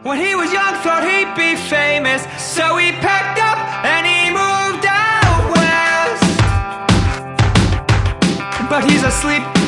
When he was young, thought he'd be famous, so he packed up and he moved out west. But he's asleep